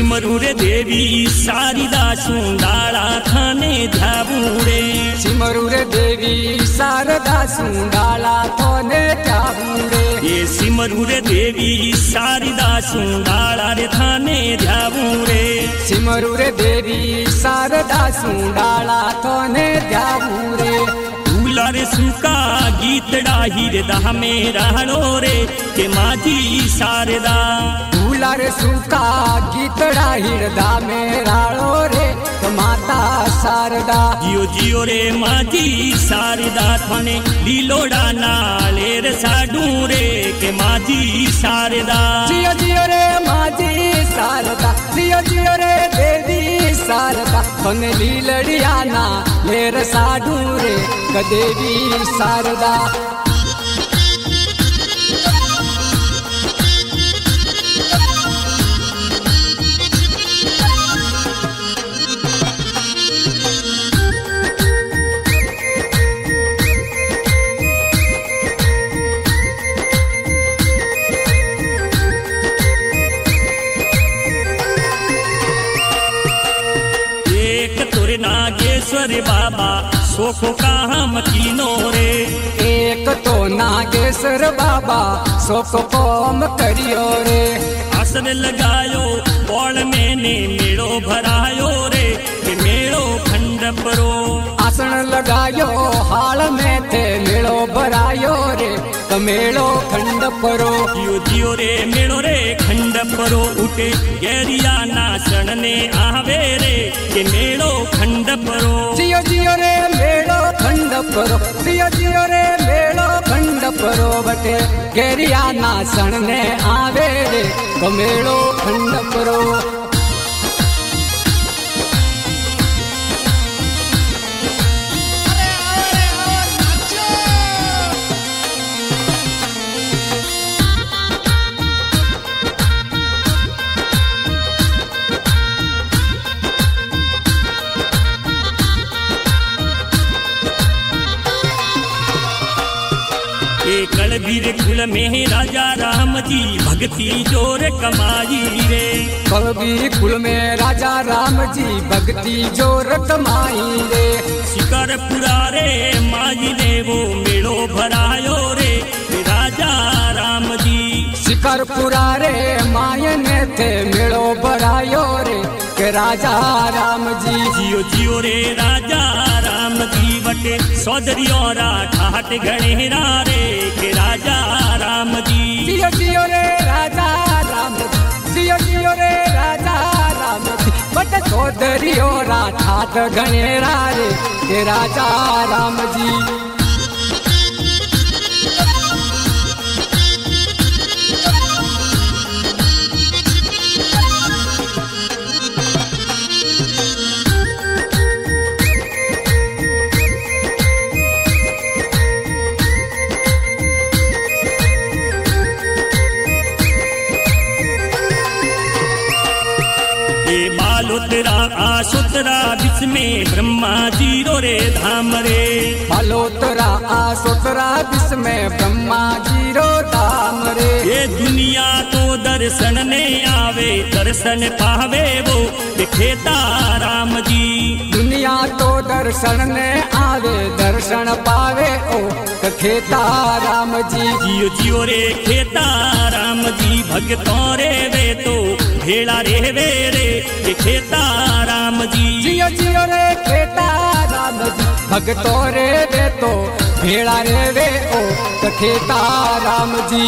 सिमरू रे देवी शारदा सुंडाला थाने ध्यावू रे। सिमरू रे देवी शारदा सुंडाला थाने ध्यावू रे। ये सिमरू रे देवी शारदा सुंडाला रे थाने ध्यावू रे। सिमरू रे देवी शारदा सुंडाला थाने ध्यावू रे। रे सुका गीतड़ा हिरदा में रहलो रे के माझी शारदा। रे सुका गीतड़ा हिरदा में रहलो रे के माता शारदा। जियो जियो रे माझी शारदा थाने लीलोड़ा नाले रे साडू रे के माझी शारदा। जियो जियो रे माझी शारदा, जियो जियो रे देवी शारदा थाने लीलड़िया ना लेर साडू रे के देवी शारदा। नागेश्वर बाबा सोखो काम कीनो रे। एक तो नागेश्वर बाबा सोखो काम करियो रे। आसन लगायो पौड़ में ने मेड़ो भरायो रे के मेड़ो खंड परो। आसन लगायो हाल में थे मेड़ो भरायो रे तो मेड़ो खंड परो। जियो जियो रे मेड़ो रे खंड परो उठे गैरिया नासन ने आवे रे के मेड़ो खंड परो। जियो जियो रे मेड़ो खंड परो, जियो जियो रे मेड़ो खंड परो बटे गैरिया नासन ने आवे रे तो मेड़ो खंड परो। कलबीर कुल में राजा राम जी भक्ति जोर कमाई रे। कलबीर कुल में राजा राम जी भक्ति जोर कमाई रे। शिकर पुरारे माई ने वो मेड़ो भरायो रे राजा राम जी। शिकर पुरारे मायन थे मेड़ो भरायो रे के राजा राम जी। जियो जियो रे राजा राम जी बटे सौदरियों ठाट गणेरा रे के राजा राम जी। जियो जियो रे राजा राम जी, जियो जियो रे राजा राम जी बटे सौदरियों ठाट गणेरा रे के राजा राम जी। बालोतरा आसोतरा बिच में ब्रह्मा जी रो रे धाम रे। बालोतरा आसोतरा बिच में ब्रह्मा जी रो धाम रे। ये दुनिया तो दर्शन ने आवे दर्शन पावे वो दिखेता राम जी। दुनिया तो दर्शन ने आवे दर्शन पावे ओ खेता राम जी। जियो जियो रे खेता राम जी भगतों रे वे तो भेड़ा रे वे रे के खेता राम जी। जियो जियो रे खेता राम जी भगतों रे वे तो भेड़ा रे वे ओ खेता राम जी।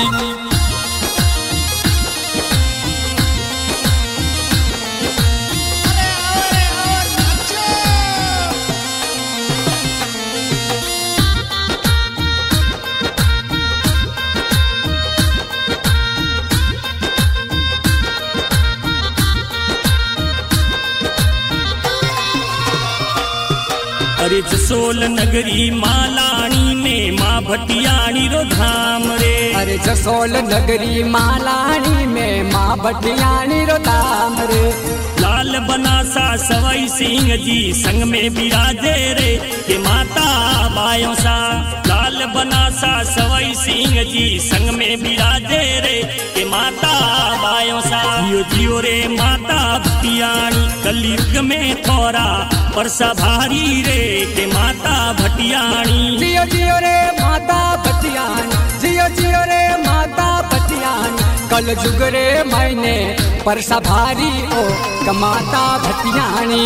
अरे जसोल नगरी मालानी में माँ भटियाणी रो धाम रे। अरे जसोल नगरी मालानी में माँ भटियाणी रो धाम रे। लाल बनासा सवाई सिंह जी संग में विराजे रे के माता बायों सा। लाल बनासा सवाई सिंह जी संग में विराजे रे के माता बायों सा। जियो जियो रे माता भटियाणी कलयुग में थोड़ा परसा भारी रे के माता भटियाणी। जियो जियो रे माता भटियाणी, जियो जियो रे माता भटियाणी, कल युग रे मैंने परसा भारी ओ कमाता भटियाणी।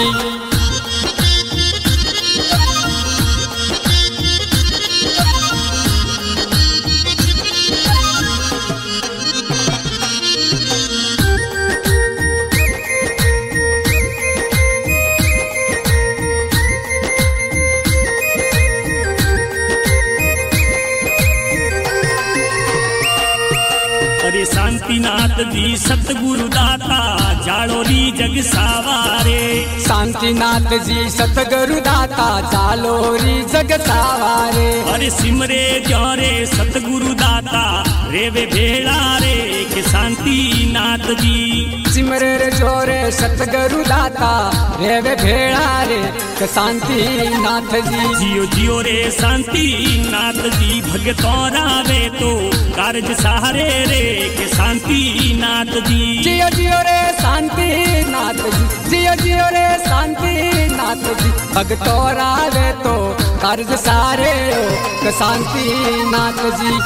अरे शांतिनाथ जी सतगुरु दाता जालोरी जग सावारे। शांतिनाथ जी सतगुरु दाता जालोरी जग सावारे। अरे सिमरे जौरे सतगुरु दाता रेवे भेड़ा रे के शांतिनाथ जी। सिमरे रे जोरे सतगुरु दाता रेवे भेड़ा रे के शांतिनाथ जी। जियो जियो रे शांतिनाथ जी भगतों रावे तो कार्य सहारे रे के शांतिनाथ जी। जियो जियो रे शांतिनाथ जी, जियो जियो रे शांतिनाथ जी, भगतों रावे तो कार्य सारे के शांतिनाथ जी।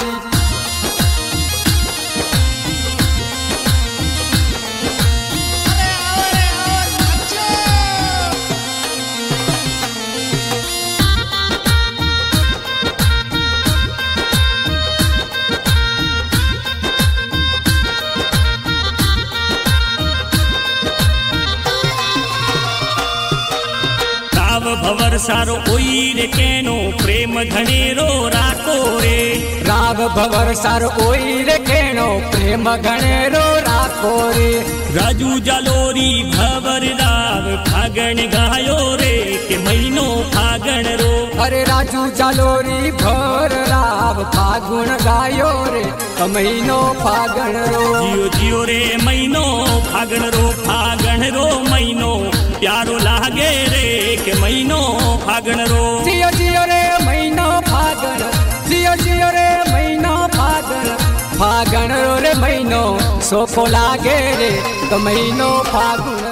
भवर सारो ओई रे केनो प्रेम घणेरो राको रे। राव भवर सारो ओई रे केनो प्रेम घणेरो राको रे। राजू जालोरी भवर राव फागण गायो रे के महीनो फागण रो। अरे राजू जालोरी भवर राव फागुन गायो रे के महीनो फागण रो। जियो जियो रे महीनो फागण रो महीनो प्यारो लागे रे के महीनो फागण रो। जियो जियो रे महीनो फागण, जियो जियो रे महीनो फागण, फागण रो रे महीनो सोफो लागे रे तो महीनो फागुन।